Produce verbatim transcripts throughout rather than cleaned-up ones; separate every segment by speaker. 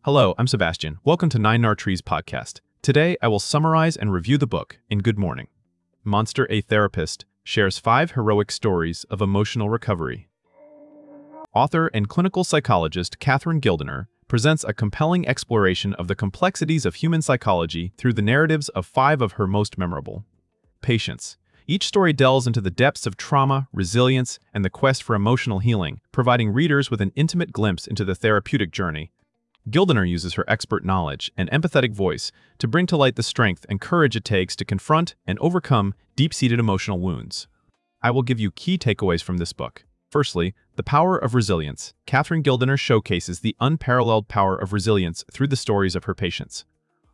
Speaker 1: Hello, I'm Sebastian. Welcome to Nine Nar Trees podcast. Today, I will summarize and review the book in Good Morning. Monster, a Therapist, shares five heroic stories of emotional recovery. Author and clinical psychologist Katherine Gildener presents a compelling exploration of the complexities of human psychology through the narratives of five of her most memorable. Patience. Each story delves into the depths of trauma, resilience, and the quest for emotional healing, providing readers with an intimate glimpse into the therapeutic journey. Gildener uses her expert knowledge and empathetic voice to bring to light the strength and courage it takes to confront and overcome deep-seated emotional wounds. I will give you key takeaways from this book. Firstly, the power of resilience. Katherine Gildener showcases the unparalleled power of resilience through the stories of her patients.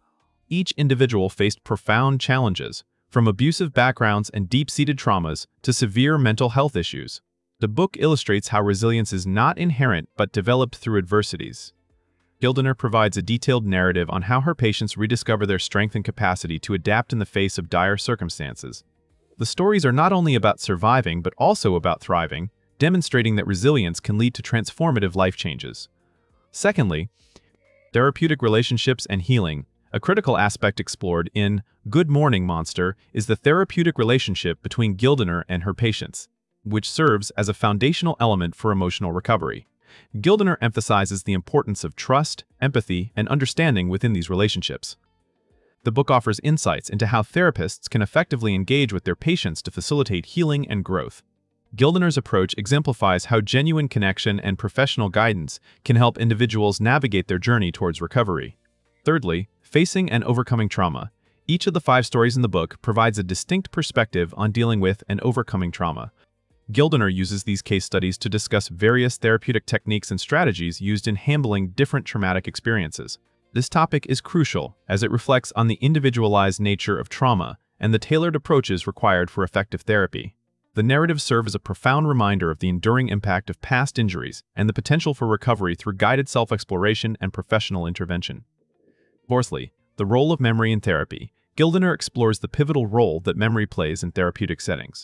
Speaker 1: Each individual faced profound challenges, from abusive backgrounds and deep-seated traumas to severe mental health issues. The book illustrates how resilience is not inherent but developed through adversities. Gildener provides a detailed narrative on how her patients rediscover their strength and capacity to adapt in the face of dire circumstances. The stories are not only about surviving but also about thriving, demonstrating that resilience can lead to transformative life changes. Secondly, therapeutic relationships and healing. A critical aspect explored in Good Morning, Monster is the therapeutic relationship between Gildener and her patients, which serves as a foundational element for emotional recovery. Gildener emphasizes the importance of trust, empathy, and understanding within these relationships. The book offers insights into how therapists can effectively engage with their patients to facilitate healing and growth. Gildener's approach exemplifies how genuine connection and professional guidance can help individuals navigate their journey towards recovery. Thirdly, facing and overcoming trauma. Each of the five stories in the book provides a distinct perspective on dealing with and overcoming trauma. Gildener uses these case studies to discuss various therapeutic techniques and strategies used in handling different traumatic experiences. This topic is crucial as it reflects on the individualized nature of trauma and the tailored approaches required for effective therapy. The narrative serves as a profound reminder of the enduring impact of past injuries and the potential for recovery through guided self-exploration and professional intervention. Fourthly, the role of memory in therapy. Gildener explores the pivotal role that memory plays in therapeutic settings.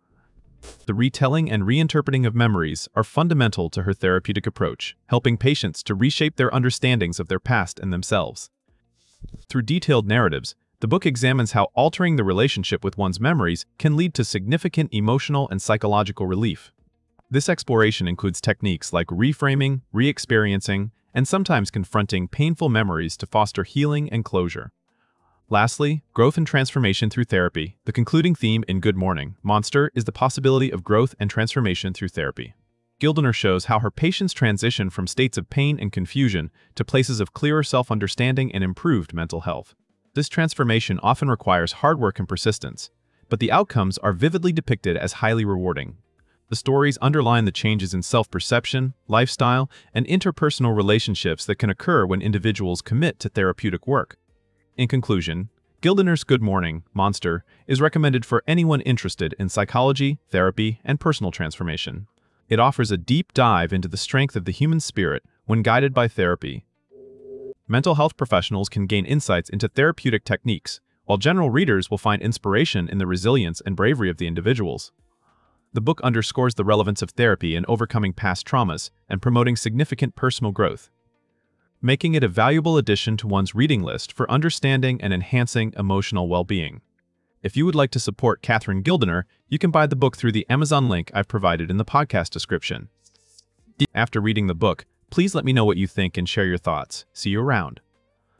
Speaker 1: The retelling and reinterpreting of memories are fundamental to her therapeutic approach, helping patients to reshape their understandings of their past and themselves. Through detailed narratives, the book examines how altering the relationship with one's memories can lead to significant emotional and psychological relief. This exploration includes techniques like reframing, re-experiencing, and sometimes confronting painful memories to foster healing and closure. Lastly, growth and transformation through therapy. The concluding theme in Good Morning, Monster is the possibility of growth and transformation through therapy. Gildener shows how her patients transition from states of pain and confusion to places of clearer self-understanding and improved mental health. This transformation often requires hard work and persistence, but the outcomes are vividly depicted as highly rewarding. The stories underline the changes in self-perception, lifestyle, and interpersonal relationships that can occur when individuals commit to therapeutic work. In conclusion, Gildener's Good Morning, Monster is recommended for anyone interested in psychology, therapy, and personal transformation. It offers a deep dive into the strength of the human spirit when guided by therapy. Mental health professionals can gain insights into therapeutic techniques, while general readers will find inspiration in the resilience and bravery of the individuals. The book underscores the relevance of therapy in overcoming past traumas and promoting significant personal growth, making it a valuable addition to one's reading list for understanding and enhancing emotional well-being. If you would like to support Katherine Gildener, you can buy the book through the Amazon link I've provided in the podcast description. After reading the book, please let me know what you think and share your thoughts. See you around.